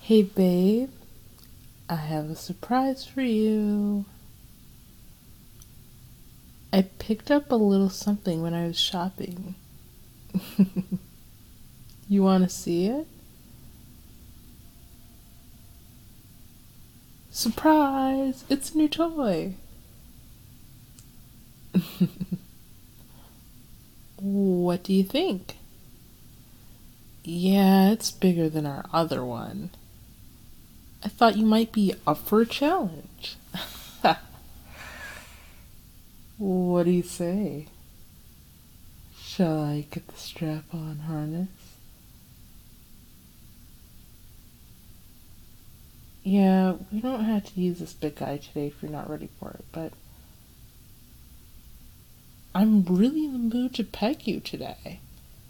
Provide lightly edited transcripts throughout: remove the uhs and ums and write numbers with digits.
Hey babe, I have a surprise for you. I picked up a little something when I was shopping. You want to see it? Surprise! It's a new toy. What do you think? Yeah, it's bigger than our other one. I thought you might be up for a challenge. What do you say? Shall I get the strap on harness? Yeah, we don't have to use this big guy today if you're not ready for it, but I'm really in the mood to peg you today.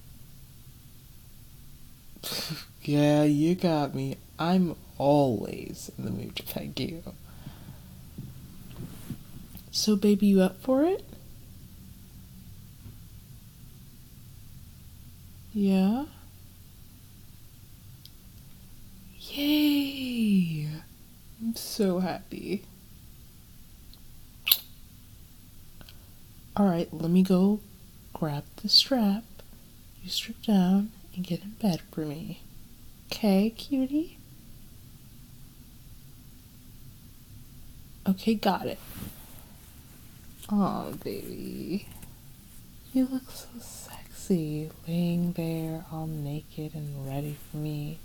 Yeah, you got me. I'm always in the mood to peg you. So, baby, you up for it? Yeah? Yay! I'm so happy. Alright, let me go grab the strap. You strip down and get in bed for me. Okay, cutie? Okay, got it. Aw, baby. You look so sexy, laying there all naked and ready for me.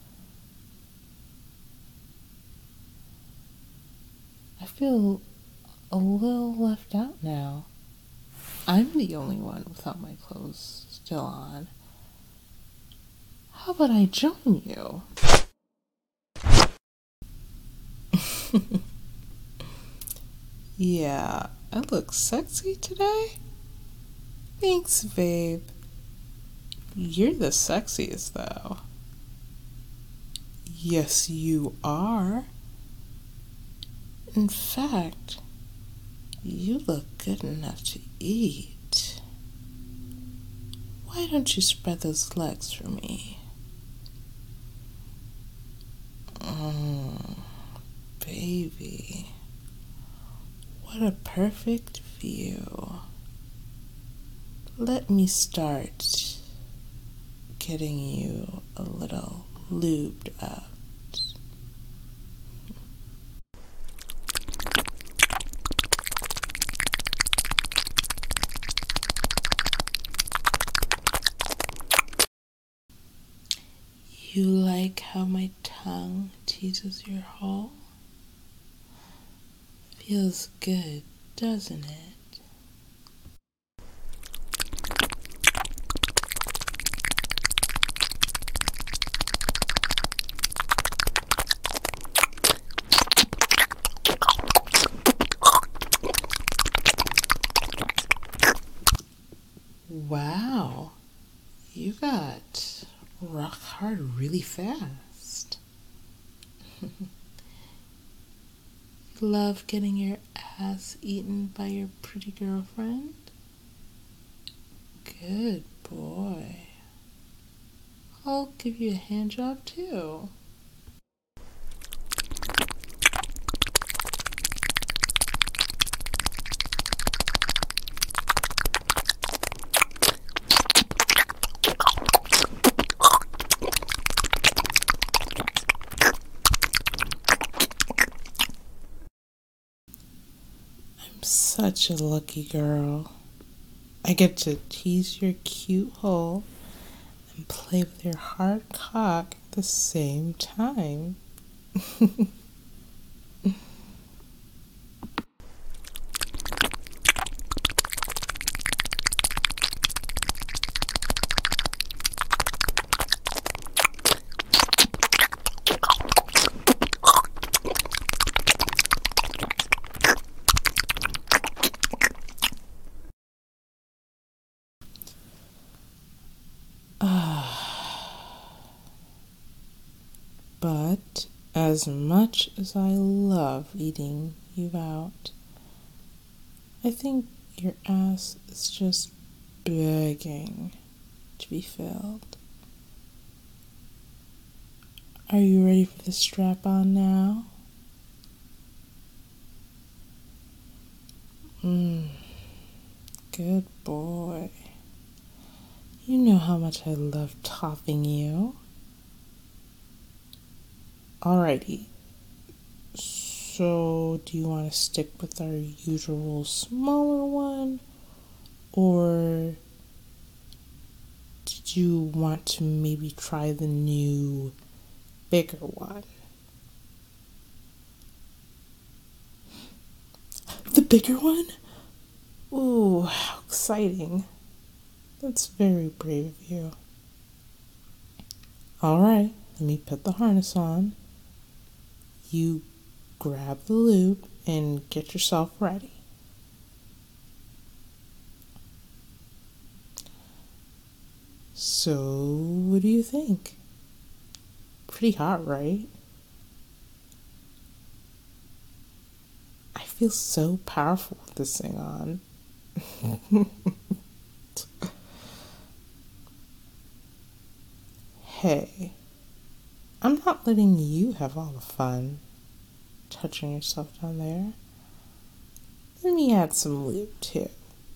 I feel a little left out now. I'm the only one without my clothes still on. How about I join you? Yeah, I look sexy today? Thanks, babe. You're the sexiest, though. Yes, you are. In fact, you look good enough to eat. Why don't you spread those legs for me? Baby, what a perfect view. Let me start getting you a little lubed up. You like how my tongue teases your hole? Feels good, doesn't it? Wow, you got rock hard really fast. Love getting your ass eaten by your pretty girlfriend? Good boy. I'll give you a hand job too. I'm such a lucky girl. I get to tease your cute hole and play with your hard cock at the same time. But as much as I love eating you out, I think your ass is just begging to be filled. Are you ready for the strap on now? Good boy. You know how much I love topping you. Alrighty. So, do you want to stick with our usual smaller one? Or did you want to maybe try the new bigger one? The bigger one? Ooh, how exciting. That's very brave of you. Alright, let me put the harness on. You grab the loop and get yourself ready. So, what do you think? Pretty hot, right? I feel so powerful with this thing on. Hey, I'm not letting you have all the fun touching yourself down there. Let me add some lube too.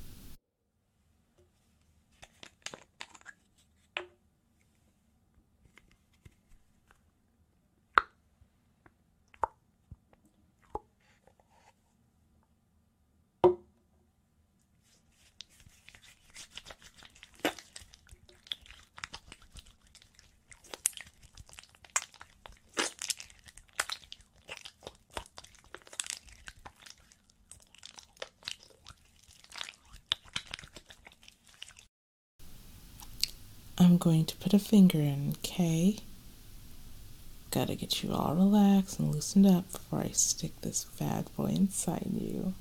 I'm going to put a finger in, okay? Gotta get you all relaxed and loosened up before I stick this bad boy inside you.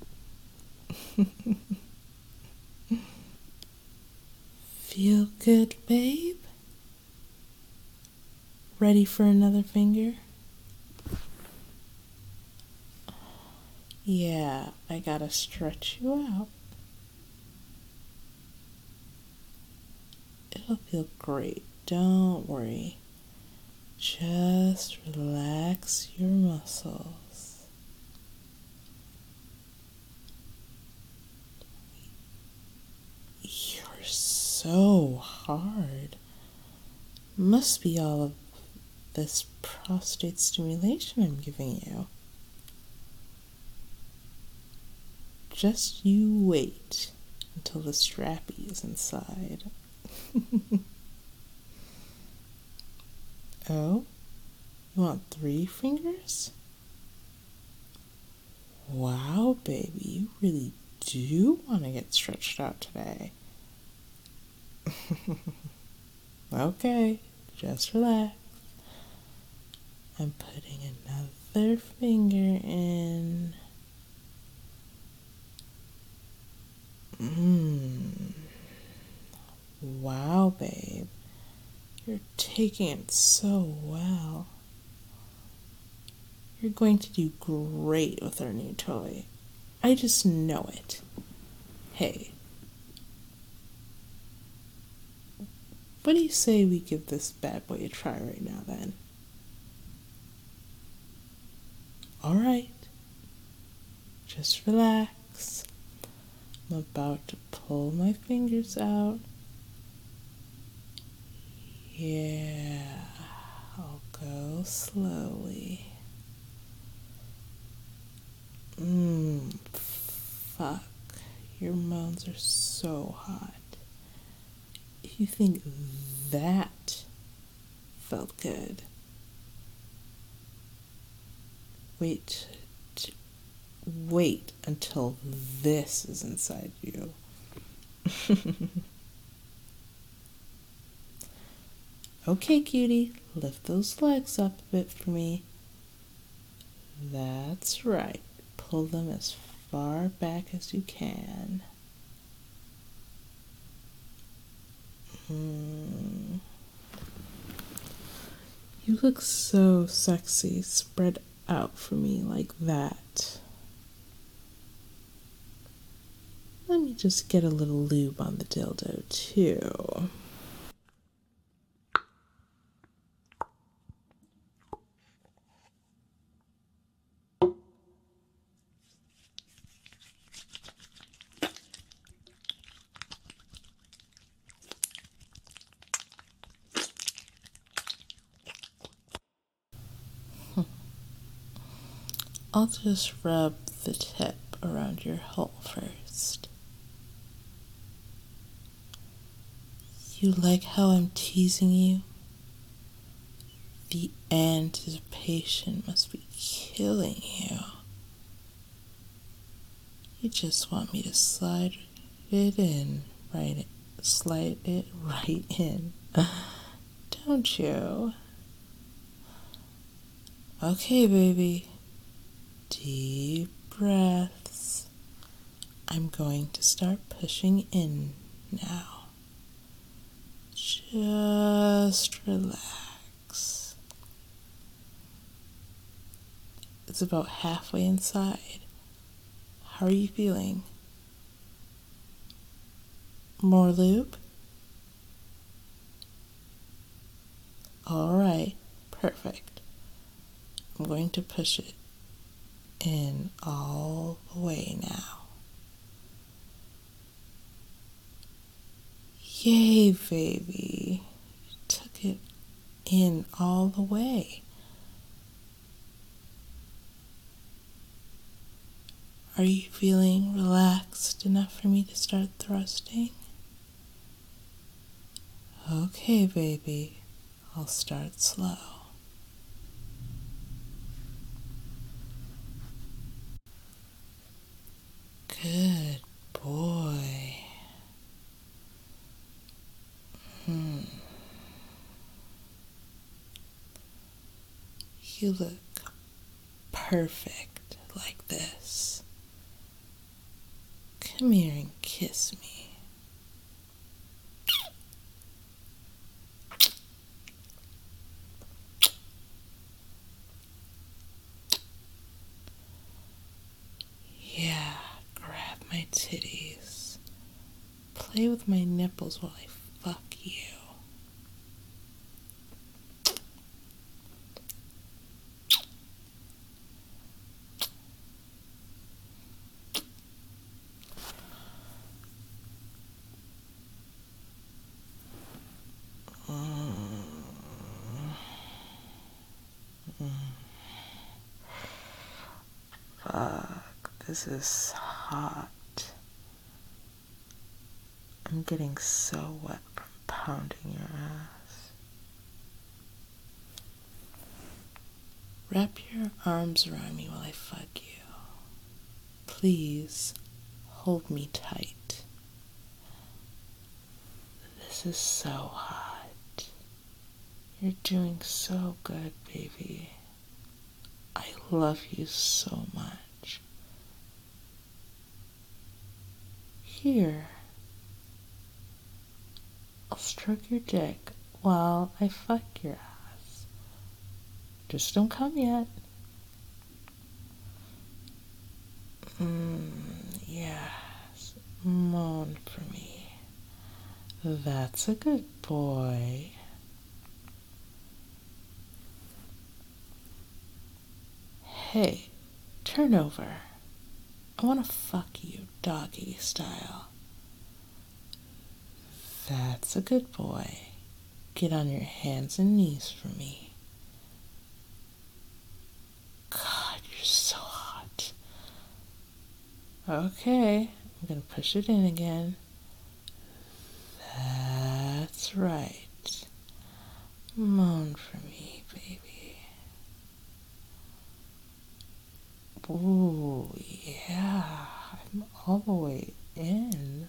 Feel good, babe? Ready for another finger? Yeah, I gotta stretch you out. It'll feel great, don't worry. Just relax your muscles. You're so hard. Must be all of this prostate stimulation I'm giving you. Just you wait until the strappy is inside. Oh, you want 3 fingers? Wow, baby, you really do want to get stretched out today. Okay, just relax. I'm putting another finger in. Wow, babe. You're taking it so well. You're going to do great with our new toy. I just know it. Hey, what do you say we give this bad boy a try right now then? Alright, just relax. I'm about to pull my fingers out. Yeah, I'll go slowly. Fuck. Your moans are so hot. If you think that felt good, wait until this is inside you. Okay, cutie, lift those legs up a bit for me. That's right. Pull them as far back as you can. You look so sexy. Spread out for me like that. Let me just get a little lube on the dildo too. I'll just rub the tip around your hole first. You like how I'm teasing you? The anticipation must be killing you. You just want me to slide it right in, don't you? Okay, baby. Deep breaths. I'm going to start pushing in now. Just relax. It's about halfway inside. How are you feeling? More lube? Alright, perfect. I'm going to push it in all the way now. Yay, baby. You took it in all the way. Are you feeling relaxed enough for me to start thrusting? Okay, baby. I'll start slow. Good boy. You look perfect like this. Come here and kiss me. Yeah, grab my titties. Play with my nipples while I fuck you. Fuck, this is hot. I'm getting so wet from pounding your ass. Wrap your arms around me while I fuck you. Please hold me tight. This is so hot. You're doing so good, baby. I love you so much. Here, I'll stroke your dick while I fuck your ass. Just don't come yet. Yes, moan for me. That's a good boy. Hey, turn over. I want to fuck you doggy style. That's a good boy. Get on your hands and knees for me. God, you're so hot. Okay, I'm gonna push it in again. That's right. Moan for me, baby. Ooh, yeah, I'm all the way in.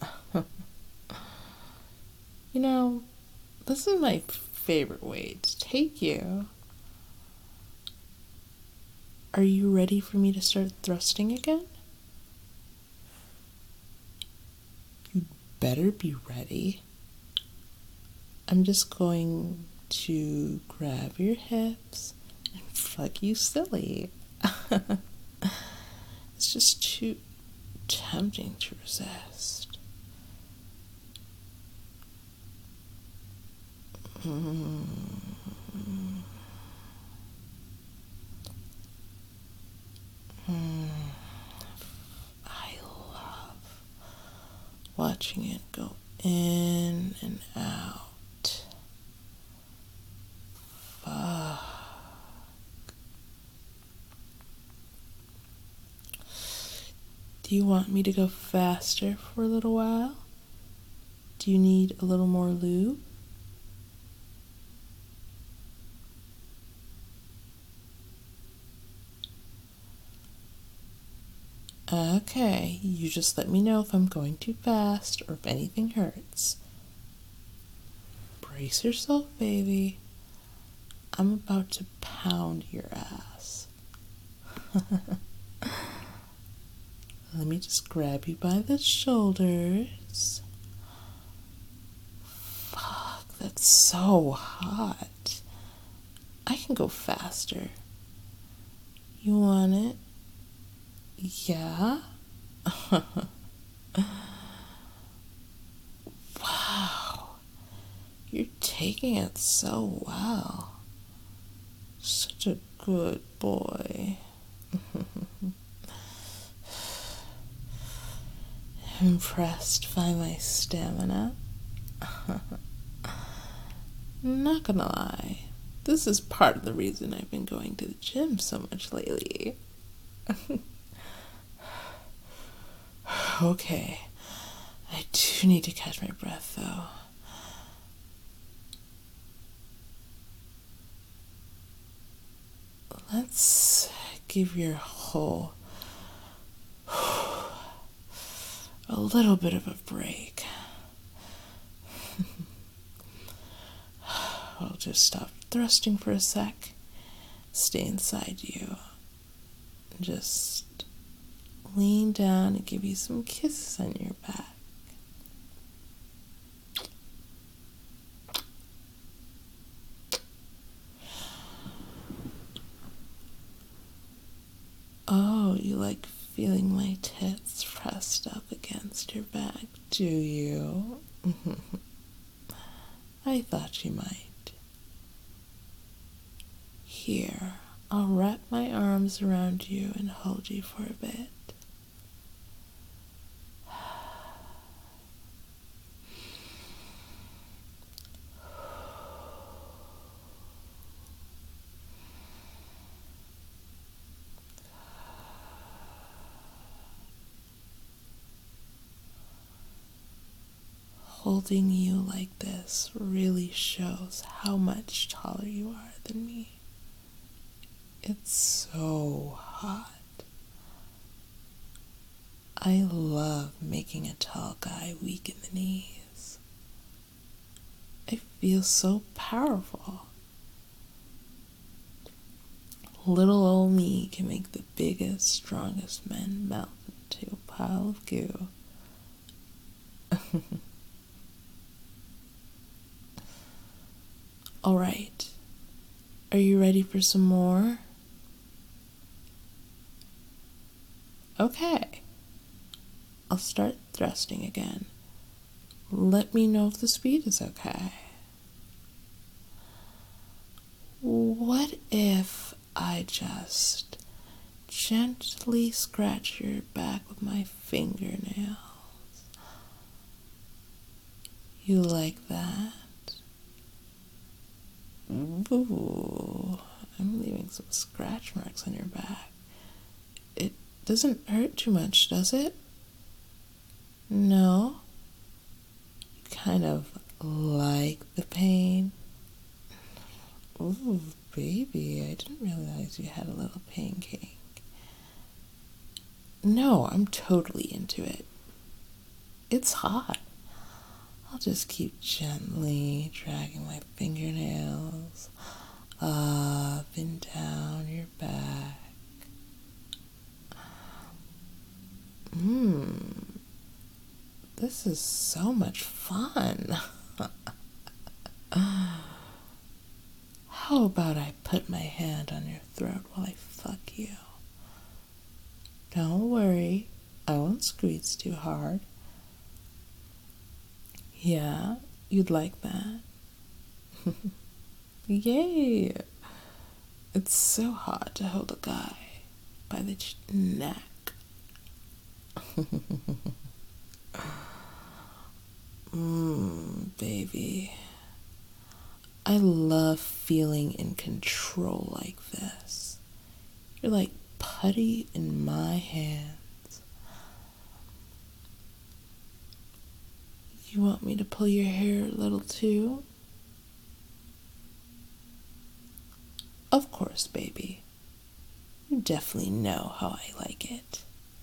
You know, this is my favorite way to take you. Are you ready for me to start thrusting again? You better be ready. I'm just going to grab your hips and fuck you silly. It's just too tempting to resist. I love watching it go in and out. Fuck. Do you want me to go faster for a little while? Do you need a little more lube? Okay, you just let me know if I'm going too fast or if anything hurts. Brace yourself, baby. I'm about to pound your ass. Let me just grab you by the shoulders. Fuck, that's so hot. I can go faster. You want it? Yeah? Wow. You're taking it so well. Such a good boy. Impressed by my stamina? Not gonna lie, this is part of the reason I've been going to the gym so much lately. Okay, I do need to catch my breath though. Let's give your hole a little bit of a break. I'll just stop thrusting for a sec, stay inside you, just lean down and give you some kisses on your back. Oh, you like feeling my tits pressed up against your back, do you? I thought you might. Here, I'll wrap my arms around you and hold you for a bit. Holding you like this really shows how much taller you are than me. It's so hot. I love making a tall guy weak in the knees. I feel so powerful. Little old me can make the biggest, strongest men melt into a pile of goo. All right, are you ready for some more? Okay, I'll start thrusting again. Let me know if the speed is okay. What if I just gently scratch your back with my fingernails? You like that? Ooh, I'm leaving some scratch marks on your back. It doesn't hurt too much, does it? No? You kind of like the pain? Ooh, baby, I didn't realize you had a little pain kink. No, I'm totally into it. It's hot. I'll just keep gently dragging my fingernails up and down your back. This is so much fun. How about I put my hand on your throat while I fuck you? Don't worry, I won't squeeze too hard. Yeah, you'd like that. Yay! It's so hot to hold a guy by the neck. Baby. I love feeling in control like this. You're like putty in my hands. You want me to pull your hair a little too? Of course, baby. You definitely know how I like it.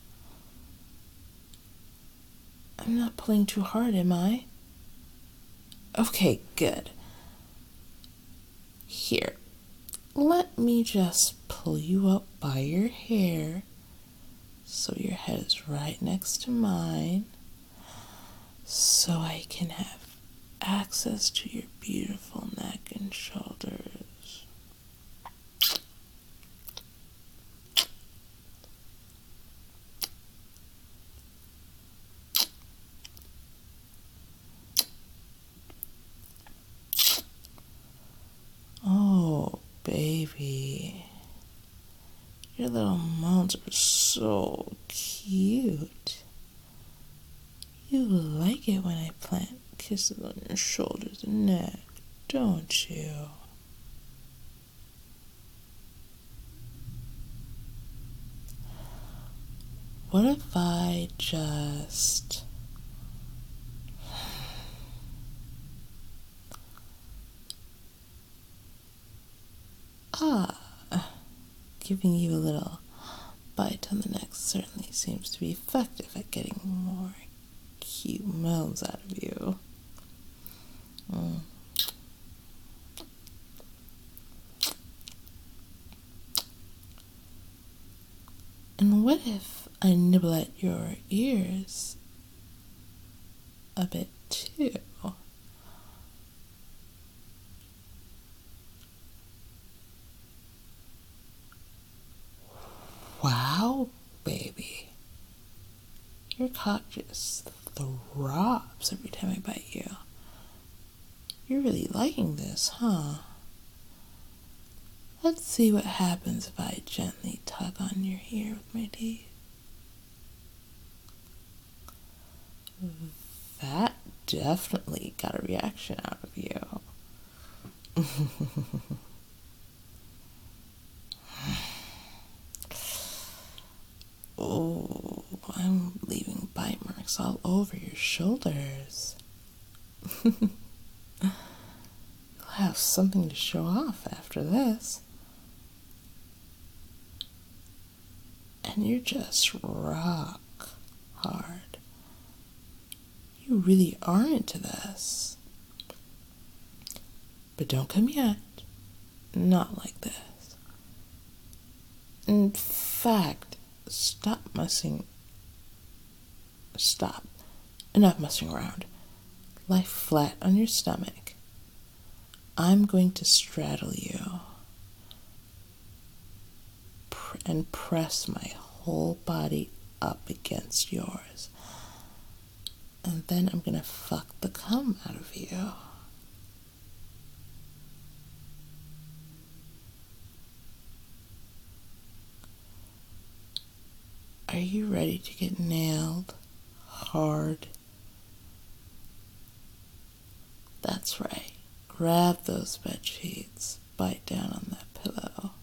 I'm not pulling too hard, am I? Okay, good. Here, let me just pull you up by your hair so your head is right next to mine so I can have access to your beautiful neck and shoulders. Oh, baby. Your little moans are so cute. You like it when I plant kisses on your shoulders and neck, don't you? What if I just... giving you a little bite on the neck certainly seems to be effective at getting more cute moans out of you. And what if I nibble at your ears a bit too? Wow, baby. Your cock just throbs every time I bite you. You're really liking this, huh? Let's see what happens if I gently tug on your ear with my teeth. That definitely got a reaction out of you. Oh, I'm leaving bite marks all over your shoulders. You'll have something to show off after this. And you're just rock hard. You really are into this. But don't come yet. Not like this. In fact, stop. Enough messing around. Lie flat on your stomach. I'm going to straddle you and press my whole body up against yours. And then I'm gonna fuck the cum out of you. Are you ready to get nailed hard? That's right. Grab those bed sheets. Bite down on that pillow.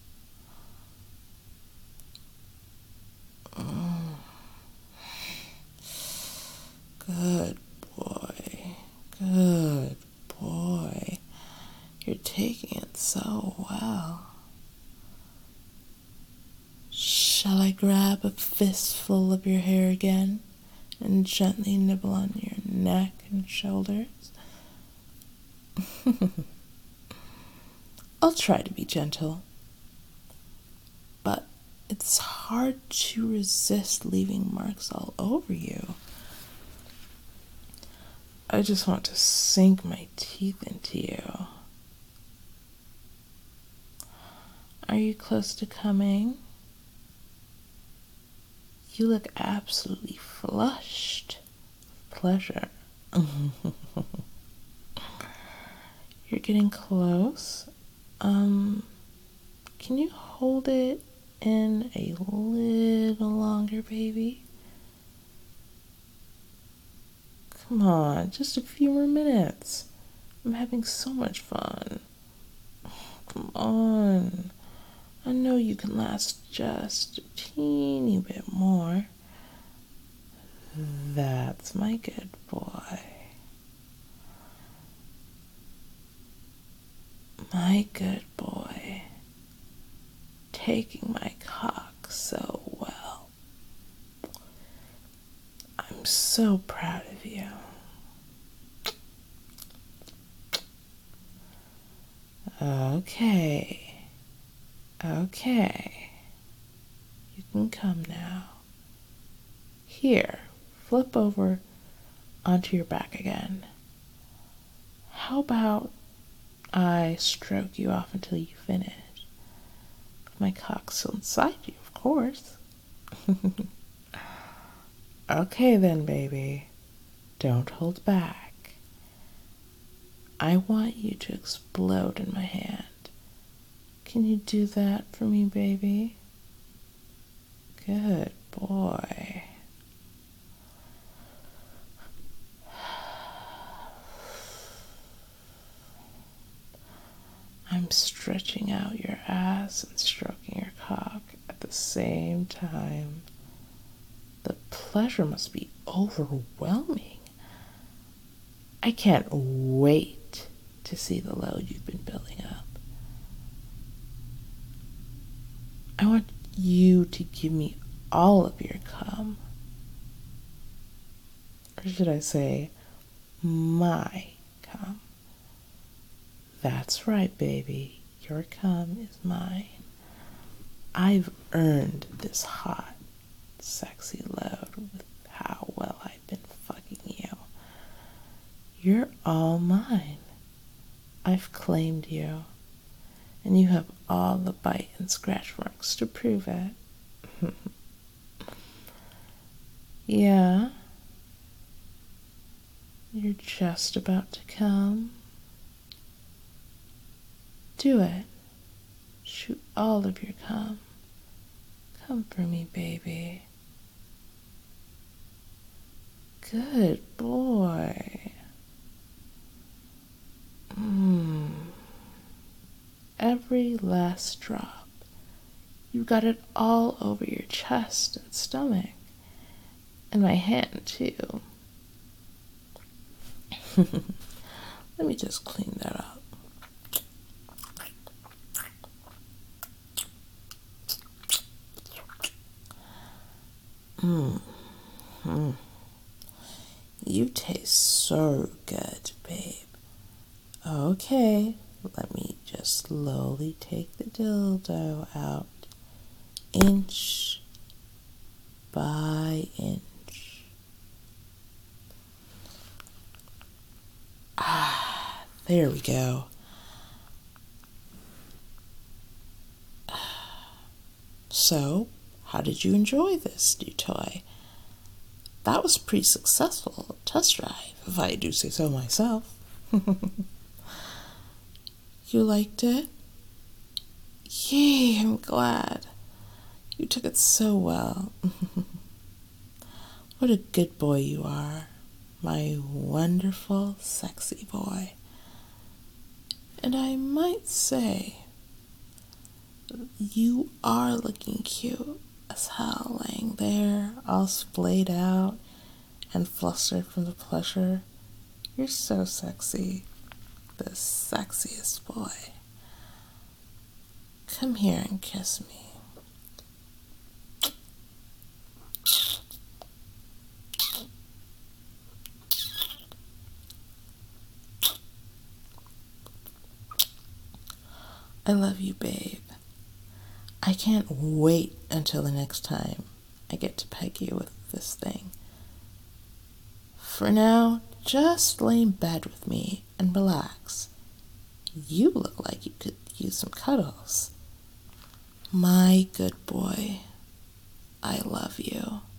Good boy. Good boy. You're taking it so well. Shall I grab a fistful of your hair again and gently nibble on your neck and shoulders? I'll try to be gentle, but it's hard to resist leaving marks all over you. I just want to sink my teeth into you. Are you close to coming? You look absolutely flushed with pleasure. You're getting close. Can you hold it in a little longer, baby? Come on, just a few more minutes. I'm having so much fun. Come on. I know you can last just a teeny bit more. That's my good boy. My good boy. Taking my cock so well. I'm so proud of you. Okay. Okay. You can come now. Here, flip over onto your back again. How about I stroke you off until you finish? My cock's still inside you, of course. Okay then, baby. Don't hold back. I want you to explode in my hand. Can you do that for me, baby? Good boy. I'm stretching out your ass and stroking your cock at the same time. The pleasure must be overwhelming. I can't wait to see the load you've been building up. I want you to give me all of your cum. Or should I say, my cum? That's right, baby. Your cum is mine. I've earned this hot, sexy load with how well I've been fucking you. You're all mine. I've claimed you, and you have all the bite and scratch marks to prove it. Yeah? You're just about to come? Do it. Shoot all of your cum. Come for me, baby. Good boy. Every last drop. You got it all over your chest and stomach. And my hand, too. Let me just clean that up. You taste so good, babe. Okay, let me just slowly take the dildo out, inch by inch. There we go. So, how did you enjoy this new toy? That was a pretty successful test drive, if I do say so myself. You liked it? Yay, I'm glad. You took it so well. What a good boy you are, my wonderful, sexy boy. And I might say, you are looking cute as hell, laying there, all splayed out and flustered from the pleasure. You're so sexy, the sexiest boy. Come here and kiss me. I love you, babe. I can't wait until the next time I get to peg you with this thing. For now, just lay in bed with me and relax. You look like you could use some cuddles. My good boy, I love you.